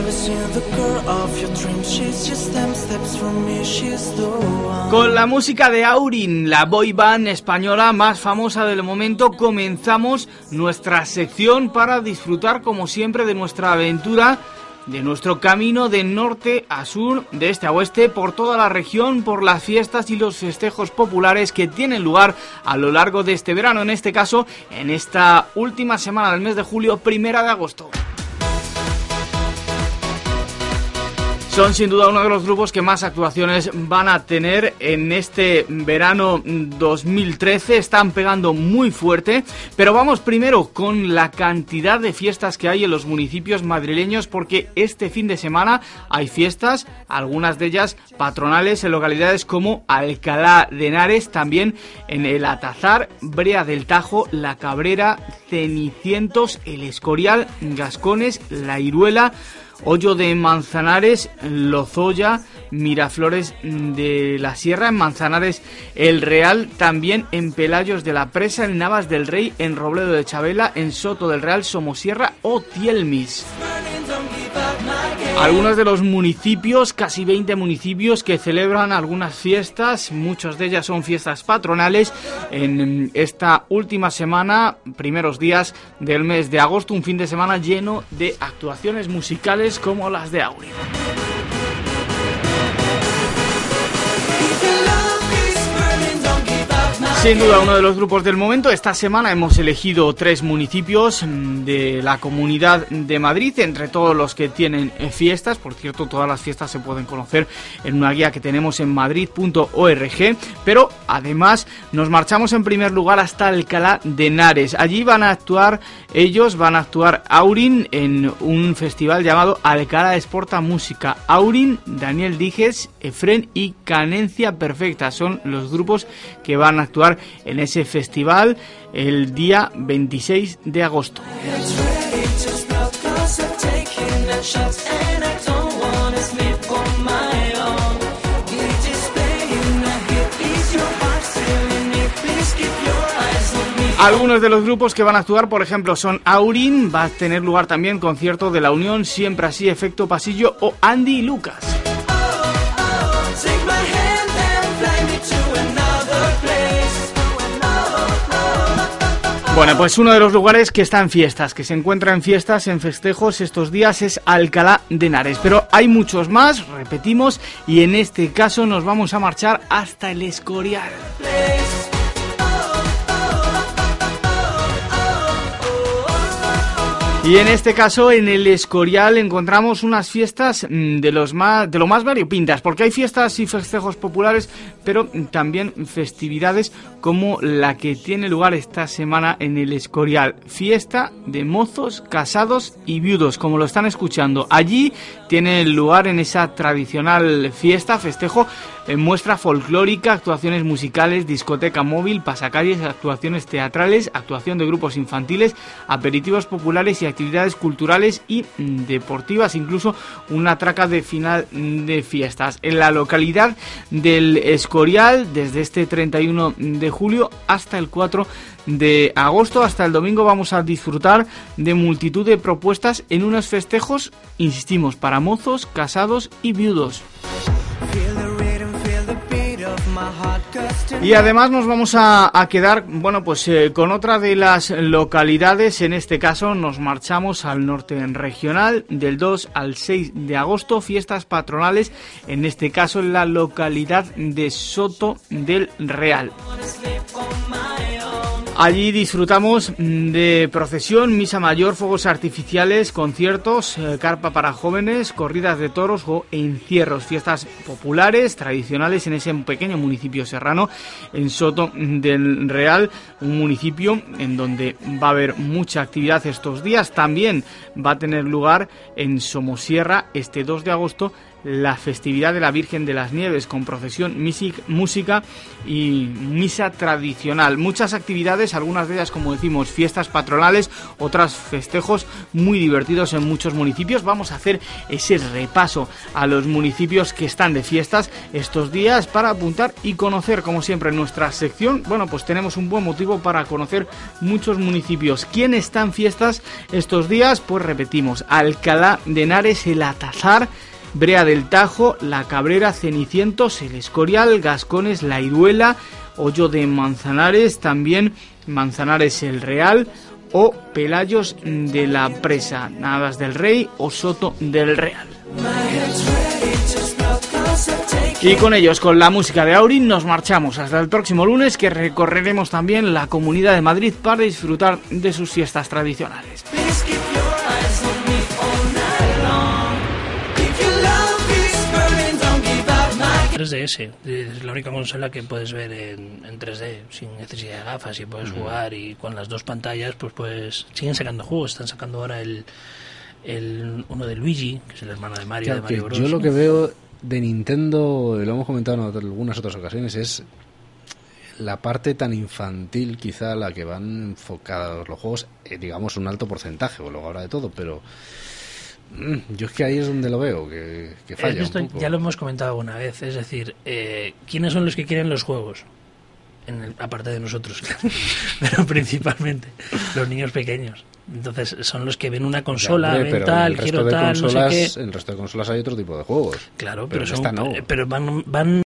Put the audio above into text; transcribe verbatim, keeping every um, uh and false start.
Con la música de Aurin, la boy band española más famosa del momento, comenzamos nuestra sección para disfrutar como siempre de nuestra aventura, de nuestro camino de norte a sur, de este a oeste, por toda la región, por las fiestas y los festejos populares que tienen lugar a lo largo de este verano, en este caso, en esta última semana del mes de julio, primera de agosto. Son sin duda uno de los grupos que más actuaciones van a tener en este verano dos mil trece, están pegando muy fuerte, pero vamos primero con la cantidad de fiestas que hay en los municipios madrileños, porque este fin de semana hay fiestas, algunas de ellas patronales en localidades como Alcalá de Henares, también en el Atazar, Brea del Tajo, La Cabrera, Cenicientos, El Escorial, Gascones, La Iruela, Hoyo de Manzanares, Lozoya, Miraflores de la Sierra, en Manzanares El Real, también en Pelayos de la Presa, en Navas del Rey, en Robledo de Chabela, en Soto del Real, Somosierra o Tielmis. Algunos de los municipios, casi veinte municipios que celebran algunas fiestas, muchas de ellas son fiestas patronales en esta última semana, primeros días del mes de agosto, un fin de semana lleno de actuaciones musicales como las de Aurin. Sin duda uno de los grupos del momento. Esta semana hemos elegido tres municipios de la Comunidad de Madrid, entre todos los que tienen fiestas. Por cierto, todas las fiestas se pueden conocer en una guía que tenemos en madrid punto org, pero además nos marchamos en primer lugar hasta Alcalá de Henares. Allí van a actuar, ellos van a actuar Aurin en un festival llamado Alcalá Exporta Música. Aurin, Daniel Dijes, Efren y Canencia Perfecta son los grupos que van a actuar en ese festival el día veintiséis de agosto. Algunos de los grupos que van a actuar, por ejemplo, son Aurin, va a tener lugar también concierto de La Unión, Siempre Así, Efecto Pasillo o Andy y Lucas. Bueno, pues uno de los lugares que está en fiestas, que se encuentra en fiestas, en festejos estos días, es Alcalá de Henares. Pero hay muchos más, repetimos, y en este caso nos vamos a marchar hasta El Escorial. Y en este caso, en El Escorial, encontramos unas fiestas de los más de lo más variopintas, porque hay fiestas y festejos populares, pero también festividades como la que tiene lugar esta semana en El Escorial. Fiesta de mozos, casados y viudos, como lo están escuchando. Allí tiene lugar, en esa tradicional fiesta, festejo, en muestra folclórica, actuaciones musicales, discoteca móvil, pasacalles, actuaciones teatrales, actuación de grupos infantiles, aperitivos populares y actividades culturales y deportivas, incluso una traca de final de fiestas. En la localidad del Escorial, desde este treinta y uno de julio hasta el cuatro de agosto, hasta el domingo, vamos a disfrutar de multitud de propuestas en unos festejos, insistimos, para mozos, casados y viudos. Y además nos vamos a, a quedar, bueno, pues eh, con otra de las localidades. En este caso nos marchamos al norte regional, del dos al seis de agosto, fiestas patronales, en este caso en la localidad de Soto del Real. Allí disfrutamos de procesión, misa mayor, fuegos artificiales, conciertos, eh, carpa para jóvenes, corridas de toros o encierros, fiestas populares, tradicionales en ese pequeño municipio serrano, en Soto del Real, un municipio en donde va a haber mucha actividad estos días. También va a tener lugar en Somosierra este dos de agosto la festividad de la Virgen de las Nieves, con procesión, música y misa tradicional. Muchas actividades, algunas de ellas, como decimos, fiestas patronales, otras festejos muy divertidos en muchos municipios. Vamos a hacer ese repaso a los municipios que están de fiestas estos días para apuntar y conocer, como siempre, en nuestra sección. Bueno, pues tenemos un buen motivo para conocer muchos municipios. ¿Quién está en fiestas estos días? Pues repetimos: Alcalá de Henares, el Atazar, Brea del Tajo, La Cabrera, Cenicientos, el Escorial, Gascones, La Iruela, Hoyo de Manzanares, también Manzanares el Real o Pelayos de la Presa, Nadas del Rey o Soto del Real. Y con ellos, con la música de Aurin, nos marchamos hasta el próximo lunes, que recorreremos también la Comunidad de Madrid para disfrutar de sus fiestas tradicionales. tres D S es la única consola que puedes ver en, en tres D sin necesidad de gafas y puedes jugar, y con las dos pantallas pues pues siguen sacando juegos. Están sacando ahora el, el uno de Luigi, que es el hermano de Mario, claro, de Mario Bros. Yo lo que veo de Nintendo, lo hemos comentado en algunas otras ocasiones, es la parte tan infantil, quizá la que van enfocados los juegos, eh, digamos un alto porcentaje, o luego habrá de todo, pero yo es que ahí es donde lo veo, que, que falla Esto un poco. Ya lo hemos comentado alguna vez, es decir, eh, ¿quiénes son los que quieren los juegos? En el, aparte de nosotros, claro, pero principalmente los niños pequeños. Entonces son los que ven una consola, ya, hombre, ven tal, quiero tal, consolas, no sé qué. En el resto de consolas hay otro tipo de juegos. Claro, pero, pero, son, esta no. pero van, van